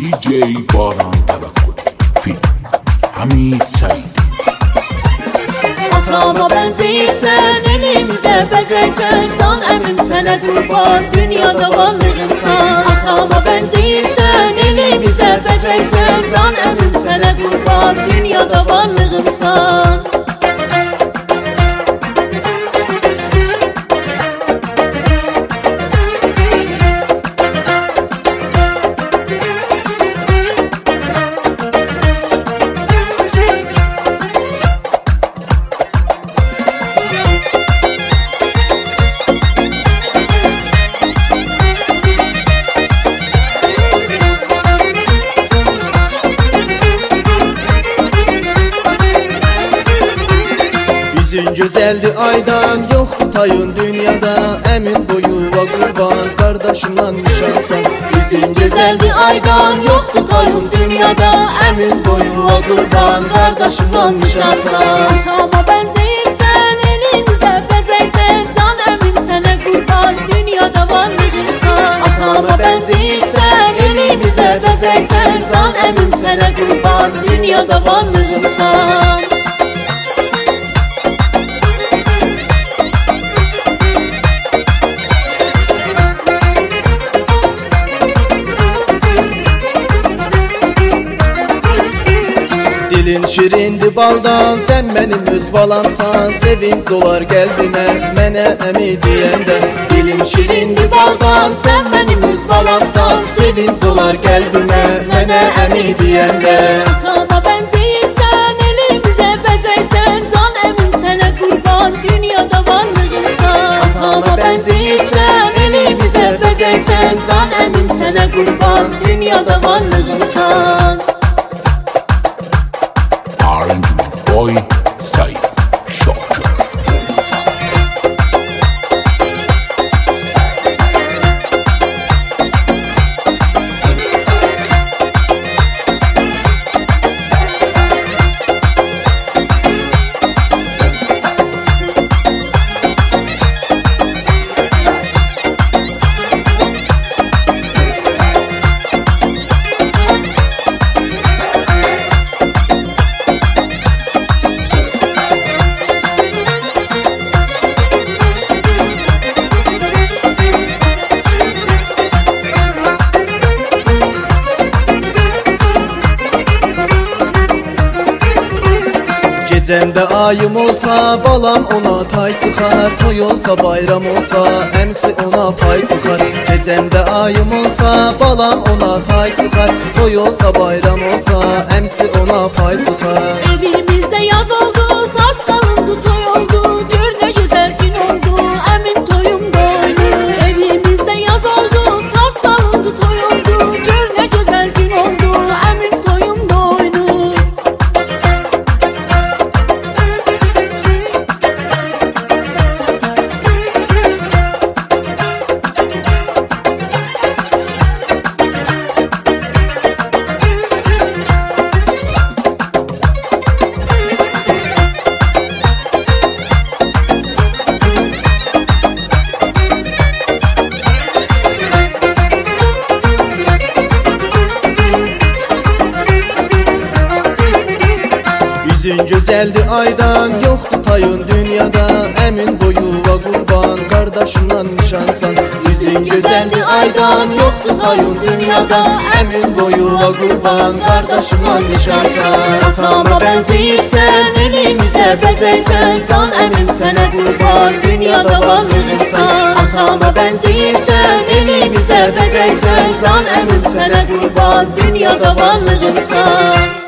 DJ Baran Tevekkül Fit Hamid Said. Atama benzeyirsen, elimize bezersen, can əmrim sənə qurban, dünyada varlığımsan. Atama benzeyirsen, elimize bezersen, can əmrim sənə qurban, dünyada varlığımsan. Yüzün güzeldi aydan, yoktu tayın dünyada. Emin boyuva kurban, kardeşimden nişansan. Yüzün güzeldi aydan, yoktu tayın dünyada. Emin boyuva kurban, kardeşimden nişansan. Atama benzeyirsen, elimize bezersen, can əmrim sənə qurban, dünyada varlığımsan. Atama benzeyirsen, elimize bezersen, can əmrim sənə qurban, dünyada varlığımsan. Dilin şirindi baldan, sen benim öz balamsan. Sevinç dolar qəlbimə, mənə əmi deyəndə. Dilin şirindi baldan, sen benim öz balamsan. Sevinç dolar qəlbimə, mənə əmi deyəndə. Atama benzeyirsen, elimize bezersen, can əmrim sənə qurban, dünyada varlığımsan. Atama benzeyirsen, elimize bezersen, can əmrim sənə qurban, dünyada varlığımsan. Arrangement Boy Said Şokçu. Gecəmdə ayım olsa, balam ona tay çıxar. Toy olsa, bayram olsa, əmsi ona pay çıxar. Gecəmdə ayım olsa, balam ona tay çıxar. Toy olsa, bayram olsa, əmsi ona pay çıxar. Evimizde yaz oldu, saz salındı, toy oldu, gör ne güzel gün oldu, əmim toyumda oydu. Evimizde yaz oldu, saz salındı, toy oldu, gör ne güzel gün oldu, əmim toyumda oydu. Yüzün güzeldi aydan, yoktu tayın dünyada. Emin boyuva kurban, kardeşimden nişansan. Yüzün güzeldi aydan, yoktu tayın dünyada. Emin boyuva kurban, kardeşimden nişansan. Atama benzeyirsen, elimize bezersen, can əmrim sənə qurban, dünyada varlığımsan. Atama benzeyirsen, elimize bezersen, can əmrim sənə qurban, dünyada varlığımsan.